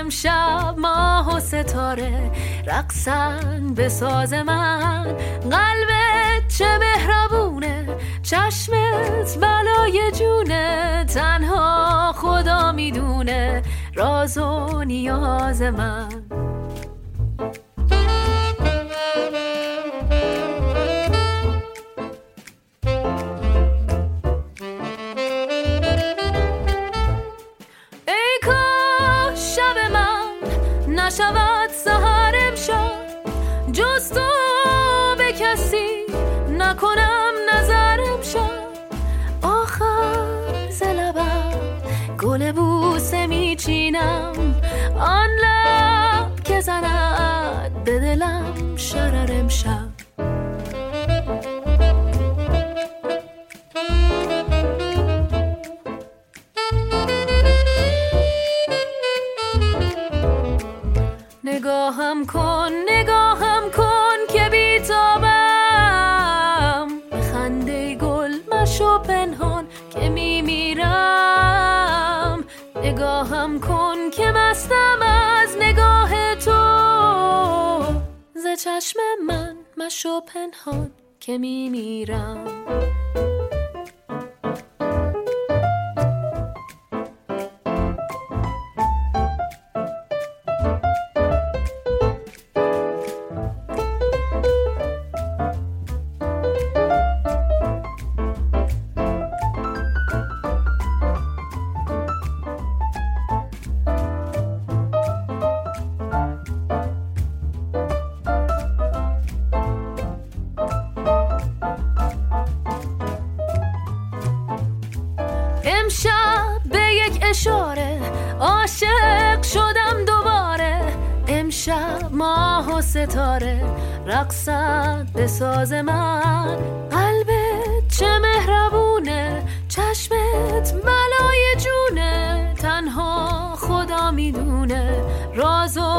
امشب ماه و ستاره رقصن به ساز من. قلبت چه مهربونه، چشمت بلای جونه، تنها خدا میدونه راز و نیاز من. نشود سحر امشب جز تو به کسی نکنم نظر امشب. آخر ز لبم گل بوسه میچینم، آن لب که زند به دلم شرر امشب. نگاهم کن که بیتابم، به خنده گل مشو پنهان که میمیرم. نگاهم کن که مستم از نگاه تو، ز چشم من مشو پنهان که میمیرم. امشب به یک اشاره عاشق شدم دوباره. امشب ماه و ستاره رقصد به ساز من. قلبت چه مهربونه، چشمت بلای جونه، تنها خدا میدونه راز و